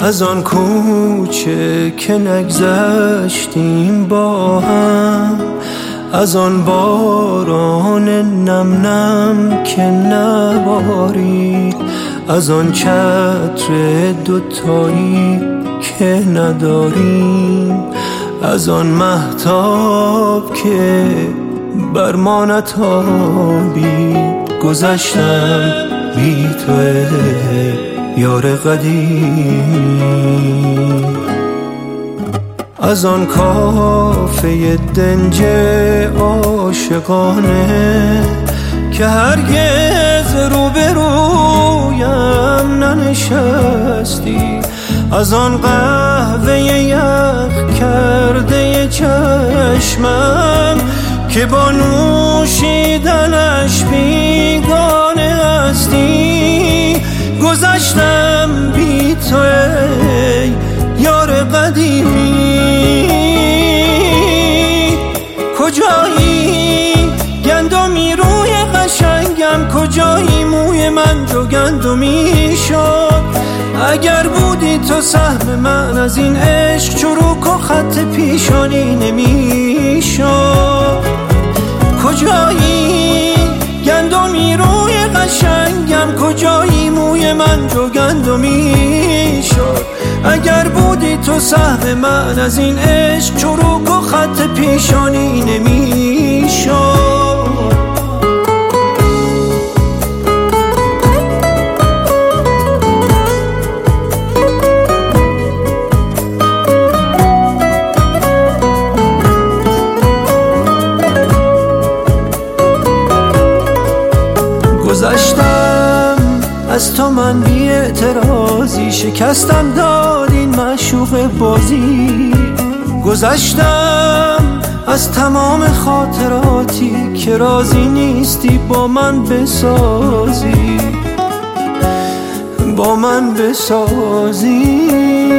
از آن کوچه که نگذشتیم با هم، از آن باران نم نم که نبارید، از آن چتر دوتایی که نداریم، از آن مهتاب که بر ما نتابید. گذشتم بی تو یار قدیم، از آن کافه دنج عاشقانه که هرگز روبرویم ننشستی، از آن قهوه یخ کرده چشمم که با نوشیدنش بیگانه هستی. گذشتم بی تو ای یار قدیمی، کجایی گندمی روی قشنگم، کجایی موی من جو گندمی شد. اگر بودی تو سهم من از این عشق، چروک و خط پیشانی نمیشد. کجایی گندمی روی قشنگم، کجایی موی من جو گندمی شد. اگر بودی تو سهم من از این عشق، چروک و خط پیشانی نمیشد. گذشتم از تو من بی اعتراضی، شکستم داد این معشوق بازی. گذشتم از تمام خاطراتی که راضی نیستی با من بسازی، با من بسازی.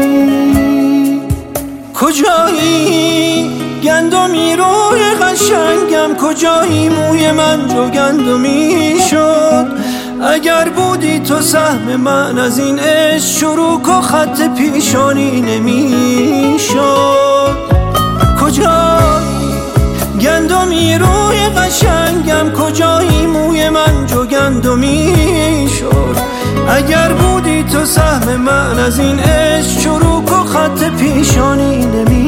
کجایی گندمی روی قشنگم، کجایی موی من جو گندمی شد. اگر بودی تو سهم من از این عشق، چروک و خط پیشانی نمیشد. کجایی گندمی روی قشنگم، کجایی موی من جو گندمی شد. اگر بودی تو سهم من از این عشق، چروک و خط پیشانی نمیشد.